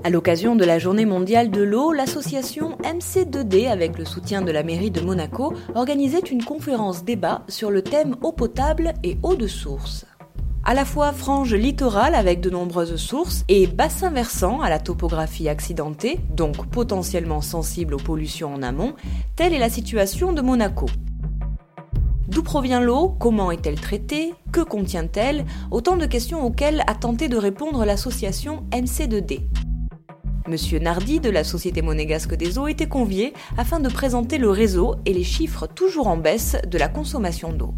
À l'occasion de la Journée mondiale de l'eau, l'association MC2D, avec le soutien de la mairie de Monaco, organisait une conférence débat sur le thème eau potable et eau de source. À la fois frange littorale avec de nombreuses sources et bassin versant à la topographie accidentée, donc potentiellement sensible aux pollutions en amont, telle est la situation de Monaco. D'où provient l'eau? Comment est-elle traitée? Que contient-elle? Autant de questions auxquelles a tenté de répondre l'association MC2D. Monsieur Nardi de la Société monégasque des eaux était convié afin de présenter le réseau et les chiffres toujours en baisse de la consommation d'eau.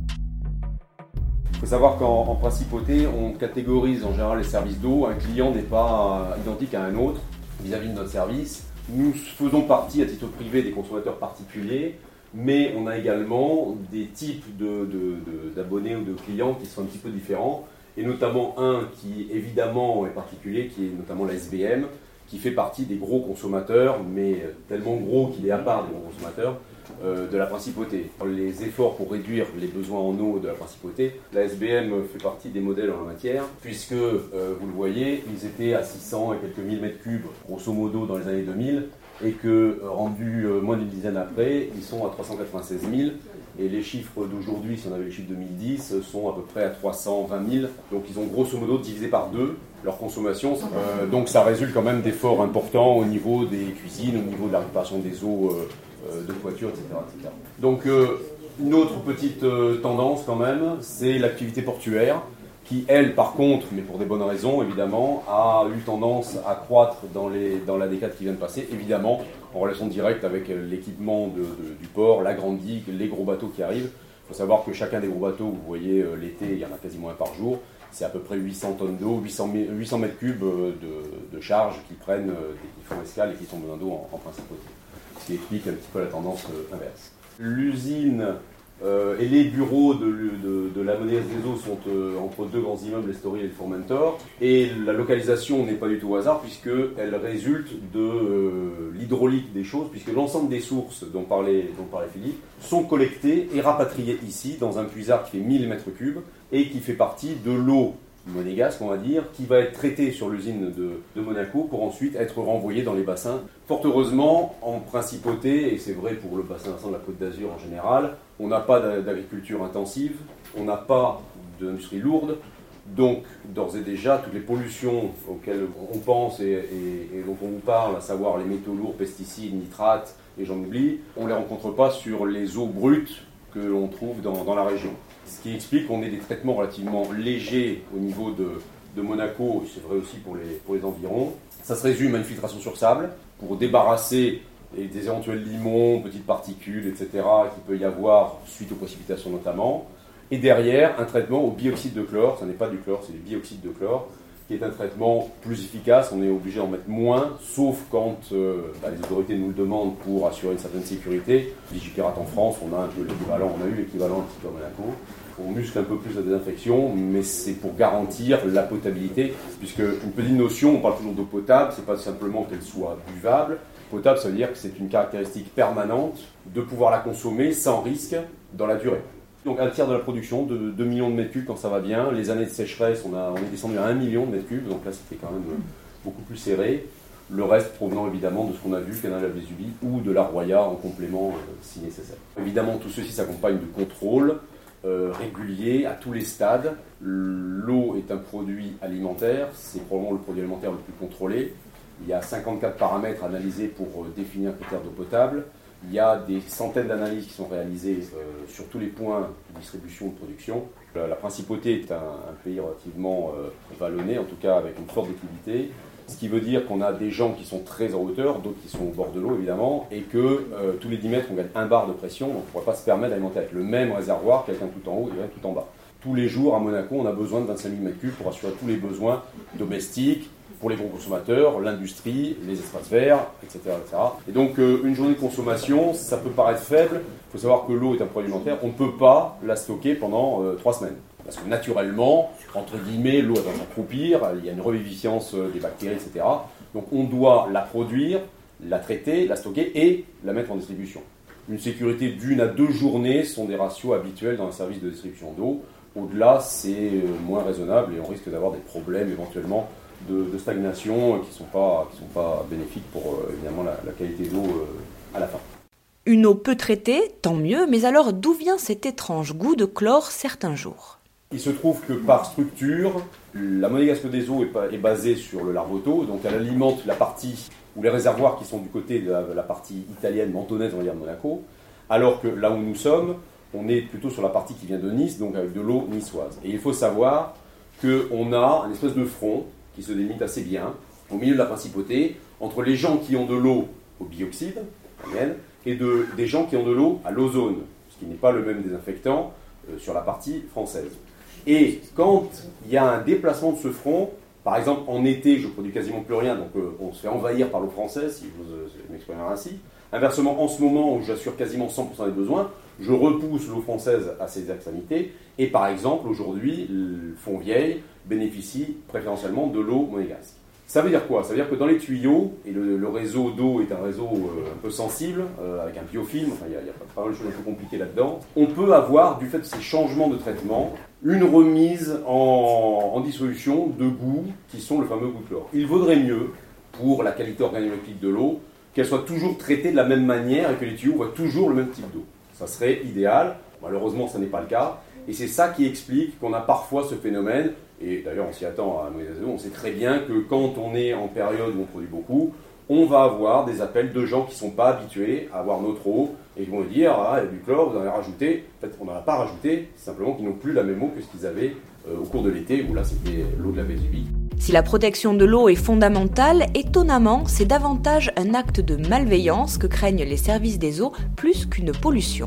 Il faut savoir qu'en principauté, on catégorise en général les services d'eau. Un client n'est pas identique à un autre vis-à-vis de notre service. Nous faisons partie à titre privé des consommateurs particuliers, mais on a également des types d'abonnés ou de clients qui sont un petit peu différents, et notamment un qui évidemment est particulier, qui est notamment la SBM, qui fait partie des gros consommateurs, mais tellement gros qu'il est à part des gros consommateurs, de la principauté. Les efforts pour réduire les besoins en eau de la principauté, la SBM fait partie des modèles en la matière, puisque, vous le voyez, ils étaient à 600 et quelques mille mètres cubes, grosso modo, dans les années 2000, et que, rendus moins d'une dizaine après, ils sont à 396 000, et les chiffres d'aujourd'hui, si on avait les chiffres de 2010, sont à peu près à 320 000, donc ils ont grosso modo divisé par deux leur consommation, donc ça résulte quand même d'efforts importants au niveau des cuisines, au niveau de la récupération des eaux de toiture, etc. etc. Donc une autre petite tendance quand même, c'est l'activité portuaire, qui elle par contre, mais pour des bonnes raisons évidemment, a eu tendance à croître dans la décade qui vient de passer, évidemment en relation directe avec l'équipement du port, la grande digue, les gros bateaux qui arrivent. Il faut savoir que chacun des gros bateaux, vous voyez l'été, il y en a quasiment un par jour, c'est à peu près 800 tonnes d'eau, 800 mètres cubes de charge qui prennent, qui font escale et qui tombent dans l'eau en principauté. Ce qui explique un petit peu la tendance inverse. L'usine et les bureaux de la Monégasque des eaux sont entre deux grands immeubles, l'Estoril et le Formentor. Et la localisation n'est pas du tout au hasard, puisqu'elle résulte de l'hydraulique des choses, puisque l'ensemble des sources dont parlait Philippe sont collectées et rapatriées ici, dans un puisard qui fait 1000 m3, et qui fait partie de l'eau monégasque, on va dire, qui va être traité sur l'usine de Monaco pour ensuite être renvoyé dans les bassins. Fort heureusement, en principauté, et c'est vrai pour le bassin versant de la Côte d'Azur en général, on n'a pas d'agriculture intensive, on n'a pas d'industrie lourde, donc d'ores et déjà, toutes les pollutions auxquelles on pense et dont on nous parle, à savoir les métaux lourds, pesticides, nitrates, et j'en oublie, on ne les rencontre pas sur les eaux brutes que l'on trouve dans la région. Ce qui explique qu'on ait des traitements relativement légers au niveau de Monaco, et c'est vrai aussi pour les environs. Ça se résume à une filtration sur sable pour débarrasser des éventuels limons, petites particules, etc. qu'il peut y avoir suite aux précipitations notamment. Et derrière, un traitement au bioxyde de chlore, ça n'est pas du chlore, c'est du bioxyde de chlore, qui est un traitement plus efficace, on est obligé d'en mettre moins, sauf quand les autorités nous le demandent pour assurer une certaine sécurité. Vigipirate en France, on a un peu l'équivalent, on a eu l'équivalent un petit peu à Monaco. On muscle un peu plus la désinfection, mais c'est pour garantir la potabilité, puisque une petite notion, on parle toujours d'eau potable, c'est pas simplement qu'elle soit buvable. Potable, ça veut dire que c'est une caractéristique permanente de pouvoir la consommer sans risque dans la durée. Donc un tiers de la production, de 2 millions de mètres cubes quand ça va bien. Les années de sécheresse, on est descendu à 1 million de mètres cubes, donc là c'était quand même beaucoup plus serré. Le reste provenant évidemment de ce qu'on a vu, Canal de la Vésubie ou de la Roya en complément si nécessaire. Évidemment tout ceci s'accompagne de contrôles réguliers à tous les stades. L'eau est un produit alimentaire, c'est probablement le produit alimentaire le plus contrôlé. Il y a 54 paramètres analysés pour définir un critère d'eau potable. Il y a des centaines d'analyses qui sont réalisées sur tous les points de distribution et de production. La principauté est un pays relativement vallonné, en tout cas avec une forte déclivité, ce qui veut dire qu'on a des gens qui sont très en hauteur, d'autres qui sont au bord de l'eau évidemment, et que tous les 10 mètres on gagne 1 bar de pression, donc on ne pourrait pas se permettre d'alimenter avec le même réservoir, quelqu'un tout en haut et quelqu'un tout en bas. Tous les jours à Monaco on a besoin de 25 000 m3 pour assurer tous les besoins domestiques, pour les gros consommateurs, l'industrie, les espaces verts, etc. etc. Et donc une journée de consommation, ça peut paraître faible, il faut savoir que l'eau est un produit alimentaire, on ne peut pas la stocker pendant 3 semaines. Parce que naturellement, entre guillemets, l'eau va s'accroupir, il y a une revivifiance des bactéries, etc. Donc on doit la produire, la traiter, la stocker et la mettre en distribution. Une sécurité d'1 à 2 journées sont des ratios habituels dans un service de distribution d'eau. Au-delà, c'est moins raisonnable et on risque d'avoir des problèmes éventuellement de stagnation qui sont pas bénéfiques pour évidemment la qualité d'eau à la fin. Une eau peu traitée, tant mieux, mais alors d'où vient cet étrange goût de chlore certains jours ? Il se trouve que par structure, la monégasque des eaux est basée sur le larvoto, donc elle alimente la partie ou les réservoirs qui sont du côté de la partie italienne, mentonnaise, on va dire de Monaco, alors que là où nous sommes, on est plutôt sur la partie qui vient de Nice, donc avec de l'eau niçoise. Et il faut savoir qu'on a une espèce de front qui se délimite assez bien au milieu de la principauté entre les gens qui ont de l'eau au bioxyde, et des gens qui ont de l'eau à l'ozone, ce qui n'est pas le même désinfectant sur la partie française. Et quand il y a un déplacement de ce front, par exemple en été je produis quasiment plus rien, donc on se fait envahir par l'eau française, si je m'exprimer ainsi. Inversement, en ce moment où j'assure quasiment 100% des besoins, je repousse l'eau française à ses extrémités, et par exemple aujourd'hui, le Fontvieille bénéficie préférentiellement de l'eau monégasque. Ça veut dire quoi ? Ça veut dire que dans les tuyaux, et le réseau d'eau est un réseau un peu sensible, avec un biofilm, enfin il y a pas mal de choses un peu compliquées là-dedans, on peut avoir, du fait de ces changements de traitement, une remise en dissolution de goûts qui sont le fameux goût de chlore. Il vaudrait mieux, pour la qualité organoleptique de l'eau, qu'elle soit toujours traitée de la même manière et que les tuyaux voient toujours le même type d'eau. Ça serait idéal, malheureusement ça n'est pas le cas, et c'est ça qui explique qu'on a parfois ce phénomène. Et d'ailleurs, on s'y attend à Monégasque des eaux. On sait très bien que quand on est en période où on produit beaucoup, on va avoir des appels de gens qui ne sont pas habitués à avoir notre eau et qui vont dire « Ah, il y a du chlore, vous en avez rajouté ». En fait, on n'en a pas rajouté, c'est simplement qu'ils n'ont plus la même eau que ce qu'ils avaient au cours de l'été, où là, c'était l'eau de la Vésubie. Si la protection de l'eau est fondamentale, étonnamment, c'est davantage un acte de malveillance que craignent les services des eaux plus qu'une pollution.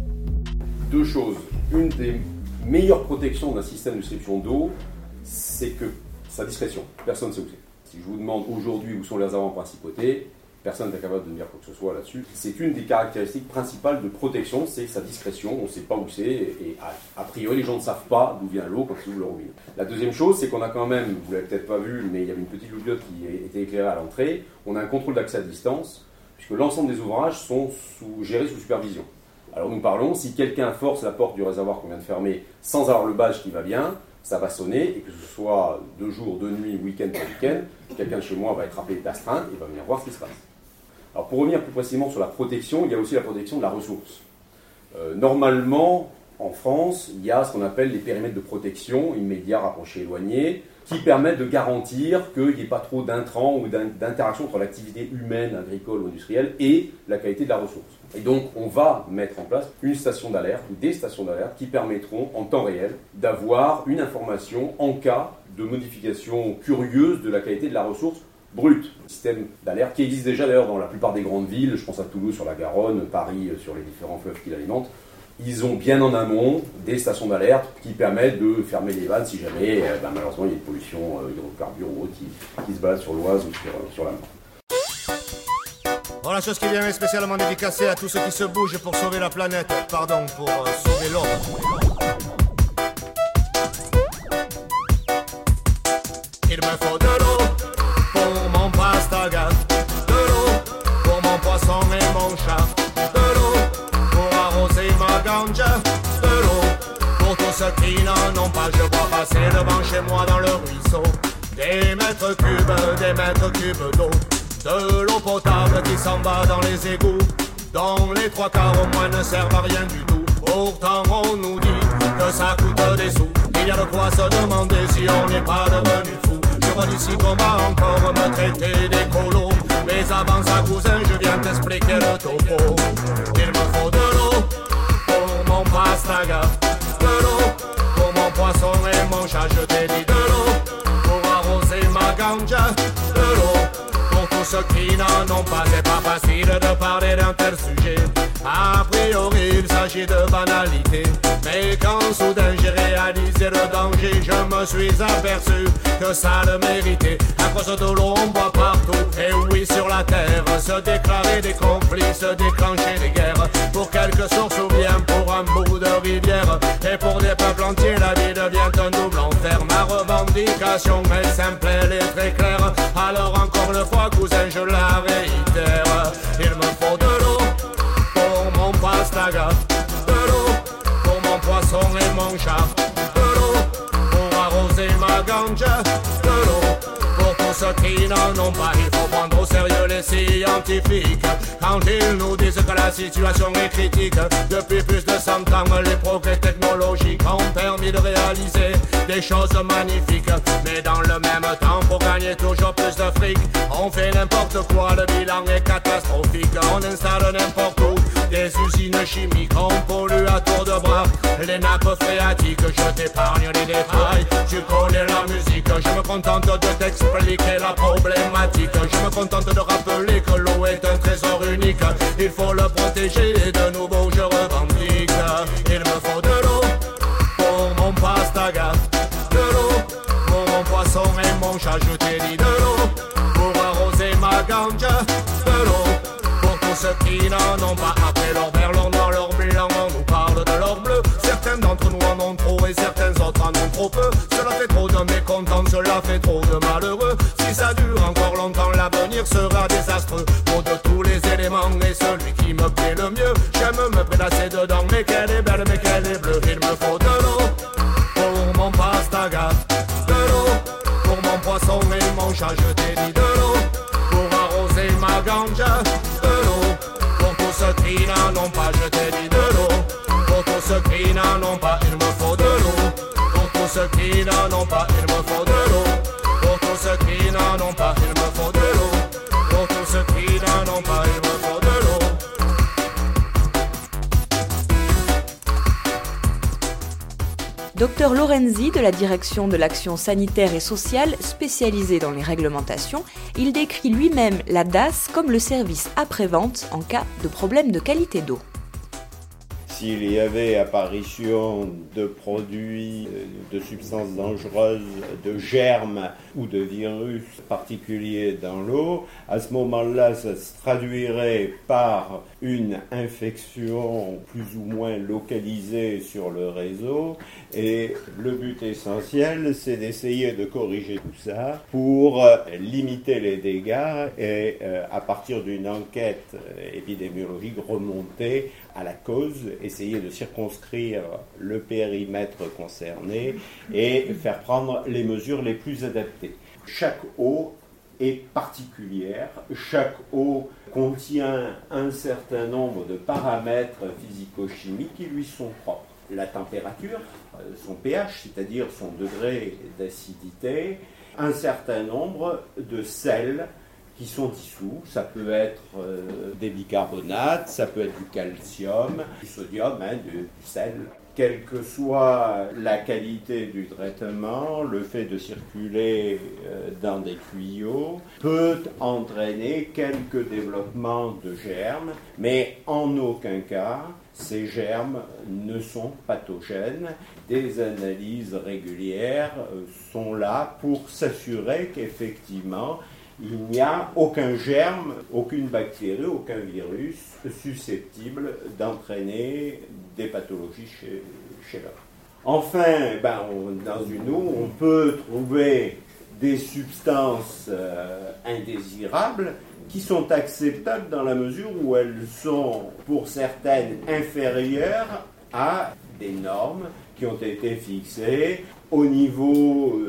Deux choses. Une des meilleures protections d'un système de distribution d'eau, c'est que sa discrétion. Personne ne sait où c'est. Si je vous demande aujourd'hui où sont les réservoirs en principauté, personne n'est capable de me dire quoi que ce soit là-dessus. C'est une des caractéristiques principales de protection, c'est sa discrétion. On ne sait pas où c'est et a priori les gens ne savent pas d'où vient l'eau quand ils ouvrent leur robinet. La deuxième chose, c'est qu'on a quand même, vous l'avez peut-être pas vu, mais il y avait une petite loubiote qui était éclairée à l'entrée. On a un contrôle d'accès à distance, puisque l'ensemble des ouvrages sont gérés sous supervision. Alors nous parlons, si quelqu'un force la porte du réservoir qu'on vient de fermer sans avoir le badge qui va bien, ça va sonner, et que ce soit de jour, de nuit, week-end par week-end, quelqu'un de chez moi va être appelé d'astreinte et va venir voir ce qui se passe. Alors pour revenir plus précisément sur la protection, il y a aussi la protection de la ressource. Normalement, en France, il y a ce qu'on appelle les périmètres de protection, immédiats, rapprochés, éloignés, qui permettent de garantir qu'il n'y ait pas trop d'intrants ou d'interaction entre l'activité humaine, agricole ou industrielle et la qualité de la ressource. Et donc, on va mettre en place une station d'alerte ou des stations d'alerte qui permettront, en temps réel, d'avoir une information en cas de modification curieuse de la qualité de la ressource brute. Un système d'alerte qui existe déjà d'ailleurs dans la plupart des grandes villes, je pense à Toulouse sur la Garonne, Paris sur les différents fleuves qui l'alimentent. Ils ont bien en amont des stations d'alerte qui permettent de fermer les vannes si jamais, malheureusement, il y a une pollution hydrocarbures ou autre qui se balade sur l'Oise ou sur la Manche. Bon, la chose qui vient est spécialement dédicacée à tous ceux qui se bougent pour sauver la planète. Pardon, pour sauver l'homme. Il me faut de l'eau pour mon pastaga, de l'eau pour mon poisson et mon chat, de l'eau pour arroser ma ganja, de l'eau pour tous ceux qui n'en ont pas. Je vois passer devant chez moi dans le ruisseau des mètres cubes d'eau. De l'eau potable qui s'en va dans les égouts, dont les trois quarts au moins ne servent à rien du tout. Pourtant on nous dit que ça coûte des sous. Il y a de quoi se demander si on n'est pas devenu fou. Je vois d'ici qu'on va encore me traiter d'écolo, mais avant ça cousin je viens t'expliquer le topo. Il me faut de l'eau pour mon pastaga, de l'eau pour mon poisson et mon chat. Je t'ai dit de l'eau pour arroser ma ganja, de l'eau pour ceux qui n'en ont pas. C'est pas facile de parler d'un tel sujet. A priori il s'agit de banalité, mais quand soudain j'ai réalisé le danger, je me suis aperçu que ça le méritait. À cause de l'eau on boit partout, et oui sur la terre, se déclarer des conflits, se déclencher des guerres, pour quelques sources ou bien pour un bout de rivière. Et pour des peuples entiers la vie devient un double enfer. Ma revendication est simple, elle est très claire. Alors encore une fois cousin je la réitère. Il me faut de l'eau pour mon pastaga, de l'eau pour mon poisson et mon chat, ma ganja. De l'eau pour tous ceux qui n'en ont pas. Il faut prendre au sérieux les scientifiques quand ils nous disent que la situation est critique. Depuis plus de 100 ans, les progrès technologiques ont permis de réaliser des choses magnifiques. Mais dans le même temps, pour gagner toujours plus de fric, on fait n'importe quoi, le bilan est catastrophique. On installe n'importe où des usines chimiques, on pollue à tour de bras les nappes phréatiques. Je t'épargne les détails, tu connais la musique. Je me contente de t'expliquer la problématique. Je me contente de rappeler que l'eau est un trésor unique. Il faut le protéger et de nouveau je revendique. Il me faut de l'eau pour mon pastaga, de l'eau pour mon poisson et mon chat. Je t'ai dit de l'eau pour arroser ma ganja, de l'eau pour tous ceux qui n'en ont pas. Après leur vert, leur noir, leur blanc, on nous parle de leur bleu. Certains d'entre nous en ont trop et certains autres en ont trop peu. Cela fait trop de mécontents, cela fait trop de malheureux. Si ça dure encore longtemps, l'avenir sera désastreux. Pour de tous les éléments et celui qui me plaît le mieux, j'aime me prélasser dedans, mais qu'elle est belle, mais qu'elle est bleue. Il me faut de l'eau pour mon pastaga, de l'eau pour mon poisson et mon chat. Je t'ai dit de l'eau pour arroser ma ganja, de l'eau pour tous ceux qui n'en ont pas. Je t'ai dit de l'eau pour tous ceux qui n'en ont pas. Il me faut de l'eau pour tous ceux qui n'en ont pas. Il me faut de l'eau pour tous ceux qui n'en ont pas. Il me faut de l'eau pour tous ceux qui n'en ont pas. Il me faut de l'eau. Dr Lorenzi, de la direction de l'action sanitaire et sociale spécialisée dans les réglementations, il décrit lui-même la DAS comme le service après-vente en cas de problème de qualité d'eau. S'il y avait apparition de produits, de substances dangereuses, de germes ou de virus particuliers dans l'eau, à ce moment-là, ça se traduirait par une infection plus ou moins localisée sur le réseau. Et le but essentiel, c'est d'essayer de corriger tout ça pour limiter les dégâts et, à partir d'une enquête épidémiologique, remonter à la cause, essayer de circonscrire le périmètre concerné et faire prendre les mesures les plus adaptées. Chaque eau est particulière, chaque eau contient un certain nombre de paramètres physico-chimiques qui lui sont propres. La température, son pH, c'est-à-dire son degré d'acidité, un certain nombre de sels qui sont dissous. Ça peut être des bicarbonates, ça peut être du calcium, du sodium, du sel. Quelle que soit la qualité du traitement, le fait de circuler dans des tuyaux peut entraîner quelques développements de germes, mais en aucun cas ces germes ne sont pathogènes. Des analyses régulières sont là pour s'assurer qu'effectivement il n'y a aucun germe, aucune bactérie, aucun virus susceptible d'entraîner des pathologies chez l'homme. Enfin, dans une eau, on peut trouver des substances indésirables qui sont acceptables dans la mesure où elles sont, pour certaines, inférieures à des normes qui ont été fixées au niveau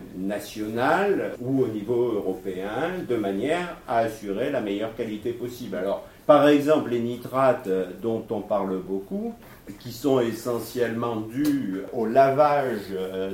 national ou au niveau européen, de manière à assurer la meilleure qualité possible. Alors, par exemple, les nitrates dont on parle beaucoup, qui sont essentiellement dus au lavage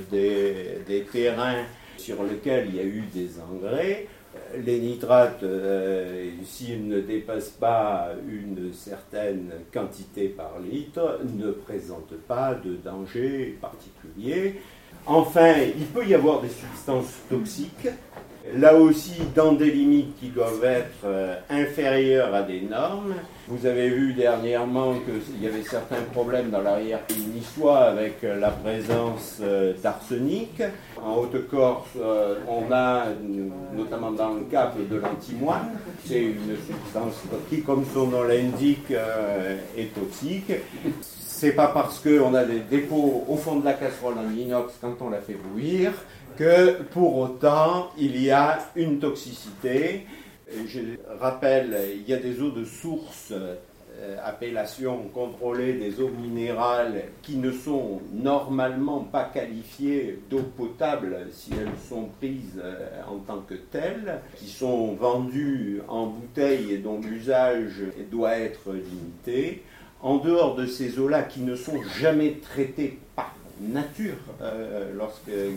des terrains sur lesquels il y a eu des engrais. Les nitrates, s'ils ne dépassent pas une certaine quantité par litre, ne présentent pas de danger particulier. Enfin, il peut y avoir des substances toxiques, là aussi dans des limites qui doivent être inférieures à des normes. Vous avez vu dernièrement qu'il y avait certains problèmes dans l'arrière-pays niçois avec la présence d'arsenic. En Haute-Corse, on a, notamment dans le Cap, de l'antimoine. C'est une substance qui, comme son nom l'indique, est toxique. C'est pas parce qu'on a des dépôts au fond de la casserole en inox quand on la fait bouillir que pour autant il y a une toxicité. Je rappelle, il y a des eaux de source appellation contrôlée des eaux minérales qui ne sont normalement pas qualifiées d'eau potable si elles sont prises en tant que telles, qui sont vendues en bouteilles et dont l'usage doit être limité. En dehors de ces eaux-là qui ne sont jamais traitées par nature, lorsqu'elles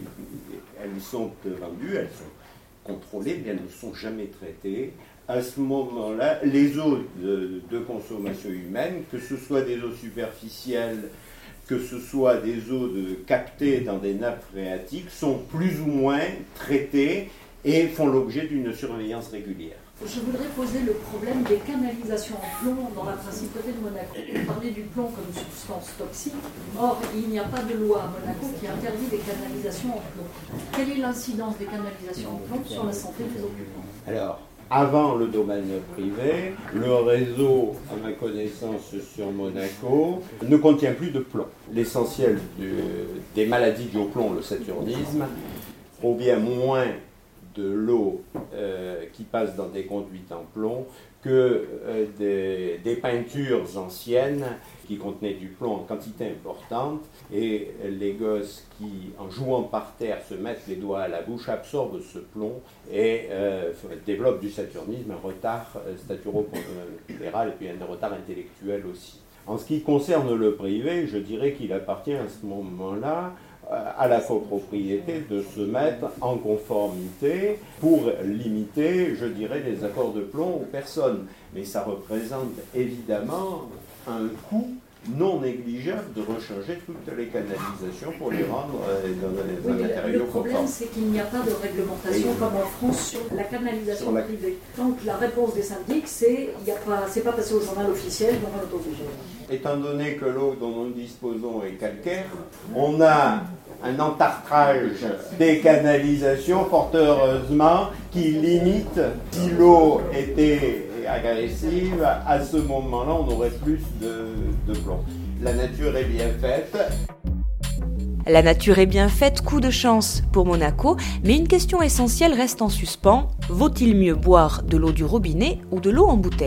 sont vendues, elles sont contrôlées, mais elles ne sont jamais traitées. À ce moment-là, les eaux de consommation humaine, que ce soit des eaux superficielles, que ce soit des eaux captées dans des nappes phréatiques, sont plus ou moins traitées et font l'objet d'une surveillance régulière. Je voudrais poser le problème des canalisations en plomb dans la principauté de Monaco. Vous parlez du plomb comme substance toxique. Or, il n'y a pas de loi à Monaco qui interdit les canalisations en plomb. Quelle est l'incidence des canalisations en plomb sur la santé des occupants ? Alors, avant le domaine privé, le réseau, à ma connaissance sur Monaco, ne contient plus de plomb. L'essentiel des maladies dues au plomb, le saturnisme, provient moins de l'eau qui passe dans des conduites en plomb que des peintures anciennes qui contenaient du plomb en quantité importante, et les gosses qui, en jouant par terre, se mettent les doigts à la bouche, absorbent ce plomb et développent du saturnisme, un retard staturo-pondéral et puis un retard intellectuel aussi. En ce qui concerne le privé, je dirais qu'il appartient à ce moment-là à la copropriété de se mettre en conformité pour limiter, je dirais, les apports de plomb aux personnes. Mais ça représente évidemment un coût non négligeable de rechanger toutes les canalisations pour les rendre dans un matériau conforme. Le problème, c'est qu'il n'y a pas de réglementation comme en France sur la canalisation privée. Donc la réponse des syndics, c'est pas passé au journal officiel, donc on est obligé. Étant donné que l'eau dont nous disposons est calcaire, on a un entartrage des canalisations, fort heureusement, qui limite. Si l'eau était agressive, à ce moment-là, on aurait plus de plomb. La nature est bien faite. La nature est bien faite, coup de chance pour Monaco, mais une question essentielle reste en suspens. Vaut-il mieux boire de l'eau du robinet ou de l'eau en bouteille ?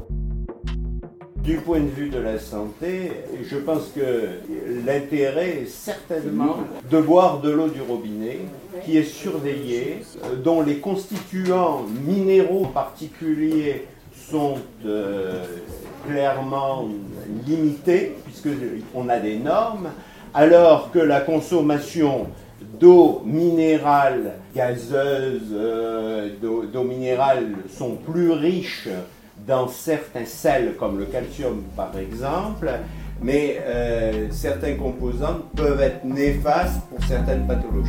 Du point de vue de la santé, je pense que l'intérêt est certainement de boire de l'eau du robinet, qui est surveillée, dont les constituants minéraux particuliers sont clairement limités, puisqu'on a des normes, alors que la consommation d'eau minérale, gazeuse, d'eau minérale sont plus riches dans certains sels comme le calcium par exemple, mais certains composants peuvent être néfastes pour certaines pathologies.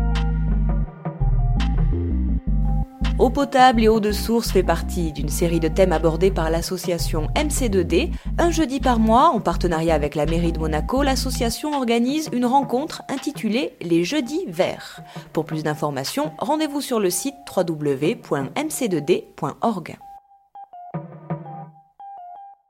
Eau potable et eau de source fait partie d'une série de thèmes abordés par l'association MC2D. Un jeudi par mois, en partenariat avec la mairie de Monaco, l'association organise une rencontre intitulée Les Jeudis Verts. Pour plus d'informations, rendez-vous sur le site www.mc2d.org.